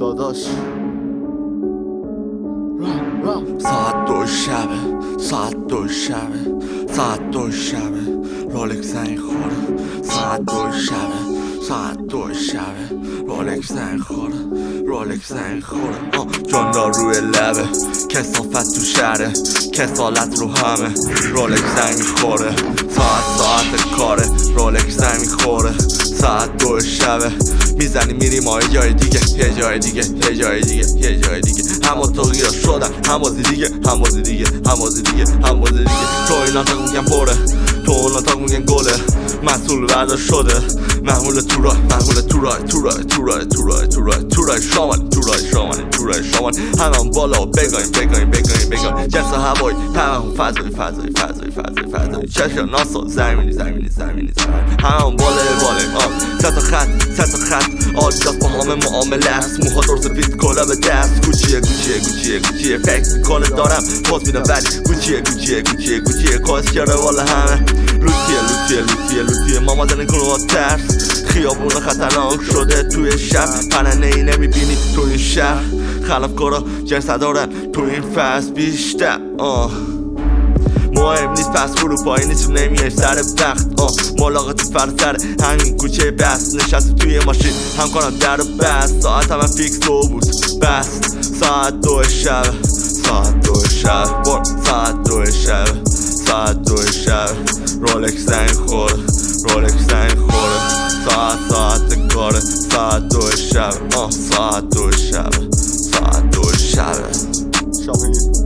داداش ساعت 2 شبه ساعت 2 شبه ساعت 2 شبه رولکس زنگ خورده ساعت 2 شبه ساعت 2 شبه رولکس زنگ خورده رولکس زنگ خورده جاندار روی لبه کثافت تو شهره کسالت رو همه رولکس زنگ میخوره ساعت کاره رولکس زنگ میخوره ساعت 2 شبه میزنی میری ما یه جای دیگه یه جای دیگه یه جای دیگه یه جای دیگه همون تو گیرا شدن هموزی دیگه هموزی دیگه هموزی دیگه هموزی دیگه تو اینا تا میگن پره تو اونا تا میگن گله مسئول بردا شده محمول تو راه محمول تو راه تو راه تو راه تو راه تو راه تو راه شامن تو راه شامن تو راه شامن همون بالا بگایم بگایم بگایم بگایم جنس هوایی همون فضای فضای فضای فضای فضای چشم ناسا زمینی زمینی زمینی زمینی همون بالا سه تا خط آدیداس با همه معامله است موها دور سفید کلا به دست گوچیه فکر میکنه دارم پاس میدم ولی گوچیه کاس کرده والا همه لوتیه ماما زنه کنه با ترس خیابون خطرناک شده توی شب پرنه ای نمیبینی تو این شهر خلافکارا جنس دارن تو این فصل بیشتر مهم نیست پس اروپایی نیستیم نمیایم سر وقت ملاقاتی فرسر همین کوچه بس نشستی توی ماشین هم کنم در و بست ساعت همه فیکس تو بود بس ساعت 2 شب ساعت 2 شب ساعت 2 شب ساعت 2 شب رولکس زنگ خوره رولکس زنگ خوره ساعت کاره ساعت 2 شب ساعت 2 شب ساعت 2 شب